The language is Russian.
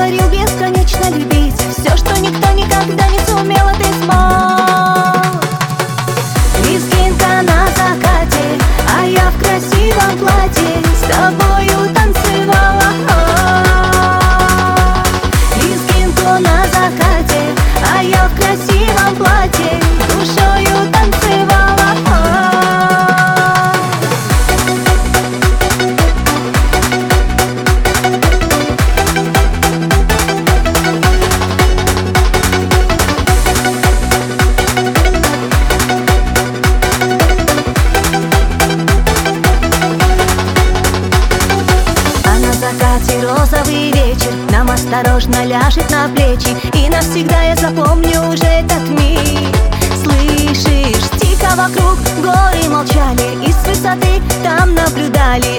говорил бесконечно любить. Все, что никто никогда не сумел, а ты смог. Лезгинка на закате, а я в красивом платье с тобою танцевала. Лезгинку на закате, а я в красивом платье душою танцевала. Розовый вечер нам осторожно ляжет на плечи, и навсегда я запомню уже этот миг. Слышишь, тихо вокруг горы молчали, и с высоты там наблюдали